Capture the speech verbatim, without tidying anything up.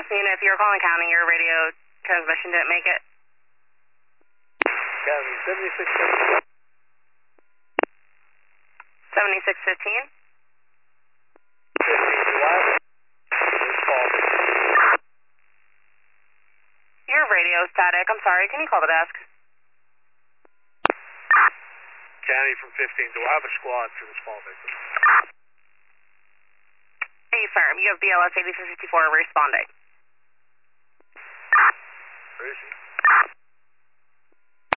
Unit, if you're calling county, your radio transmission didn't make it. County, seventy-six fifteen. seventy-six fifteen. fifteen July. Your radio static. I'm sorry. Can you call the desk? County from fifteen. Do I have a squad for this call victim? Hey, firm. You have B L S eighty-three fifty-four responding. Where is he?